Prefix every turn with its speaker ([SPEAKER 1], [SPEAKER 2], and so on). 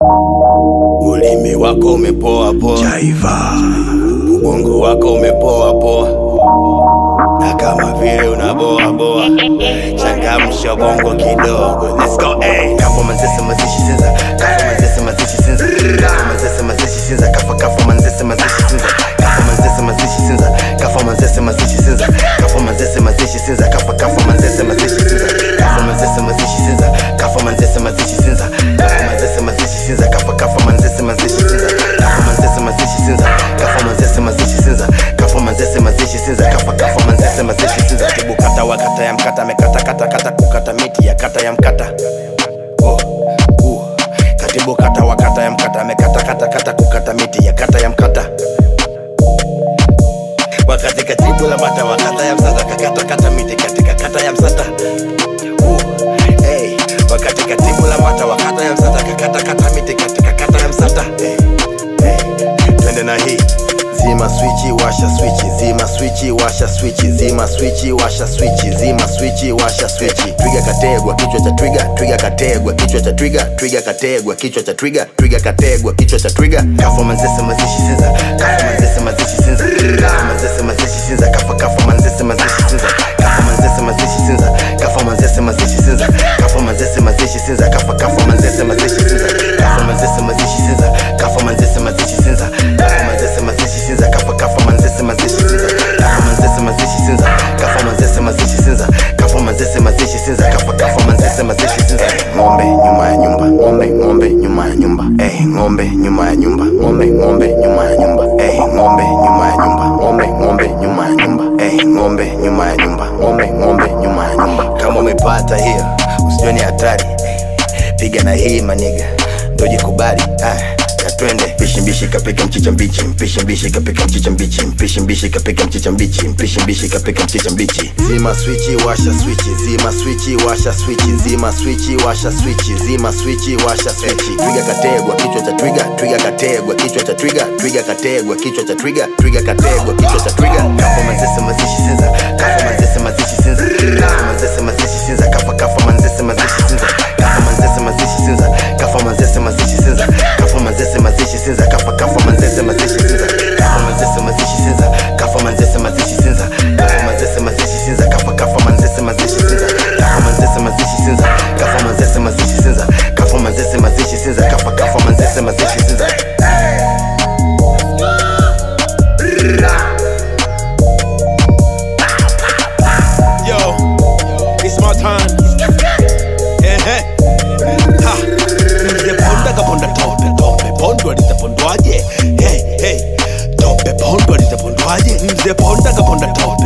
[SPEAKER 1] Ulimi wako umepoa poa,
[SPEAKER 2] Jaiva.
[SPEAKER 1] ubongo wako umepoa poa, na kama vile unaboa boa, changamsha bongo kidogo. Let's go, hey. Kafa manzese mazishi sinza, kafa manzese mazishi sinza, kafa manzese mazishi sinza, kafa manzese mazishi sinza, kafa manzese mazishi sinza, kafa manzese mazishi sinza, kafa manzese mazishi sinza, kafa manzese mazishi sinza, kafa manzese mazishi sinza, kafa manzese mazishi sinza, kafa manzese mazishi sinza, kafa manzese mazishi sinza, kafa manzese mazishi sinza, kafa manzese mazishi sinza, kafa manzese mazishi sinza, kafa manzese mazishi sinza. Tibu kata wa kata ya mkata, mekata kata kata kukata miti ya kata ya mkata. Katibu kata wa kata ya mkata, mekata kata kata kukata miti ya kata ya mkata. Wakati katibu la mata wa kata ya msata, kakata kata miti katika kata ya msata. Hey. Wakati katibu la mata wa kata ya msata, kakata kata miti katika kata ya msata. Hey. Twende na hii. Zima switchi, washa switchi, zima switchi, washa switchi, zima switchi, washa switchi, zima switchi, washa switchi. Trigger kategwa, kichwa cha trigger, trigger kategwa, kichwa cha trigger, trigger kategwa, kichwa cha trigger, trigger kategwa, kichwa cha trigger. Kafa manzese mazishi sinza, kafa manzese mazishi sinza, kafa manzese mazishi sinza, kafa manzese mazishi sinza, kafa manzese mazishi sinza, kafa manzese mazishi sinza, kafa manzese mazishi sinza, kafa manzese mazishi sinza, kafa manzese mazishi sinza, kafa manzese mazishi sinza, kafa manzese mazishi sinza, kafa manzese mazishi sinza, kafa manzese mazishi sinza, kafa manzese mazishi sinza, kafa manzese mazishi sinza, kafa manzese mazishi sinza. Ng'ombe nyuma ya nyumba, ng'ombe nyuma ya nyumba, ng'ombe nyuma ya nyumba, ng'ombe nyuma ya nyumba, ng'ombe nyuma ya nyumba, ng'ombe nyuma ya nyumba, ng'ombe nyuma ya nyumba, ng'ombe nyuma ya nyumba. Kama umepata hiyo usijione hatari, piga na hii maniga ndo jikubali. Twende mpishi mbishi kapika mchicha mbichi, mpishi mbishi kapika mchicha mbichi, mpishi mbishi kapika mchicha mbichi, mpishi mbishi kapika mchicha mbichi. Zima switchi, washa switchi, zima switchi, washa switchi, zima switchi, washa switchi, zima switchi, washa switchi. Trigger kategwa, kichwa cha trigger, trigger kategwa, kichwa cha trigger, trigger kategwa, kichwa cha trigger, trigger kategwa, kichwa cha trigger. Kafa manzese mazishi sinza, kafa manzese mazishi sinza, kafa manzese mazishi sinza, kafa manzese mazishi sinza, kafa manzese mazishi sinza, kafa manzese mazishi sinza, kafa manzese mazishi sinza, kafa manzese mazishi sinza, kafa manzese mazishi sinza, kafa manzese mazishi sinza, kafa manzese mazishi sinza, kafa manzese mazishi sinza, kafa manzese mazishi sinza, kafa manzese mazishi sinza, kafa manzese mazishi sinza, kafa manzese mazishi sinza.
[SPEAKER 2] Yo, it's my time. Ponda kaponda tope pondo litapondwaje? Tope pondo litapondwaje? Mzee ponda kaponda tope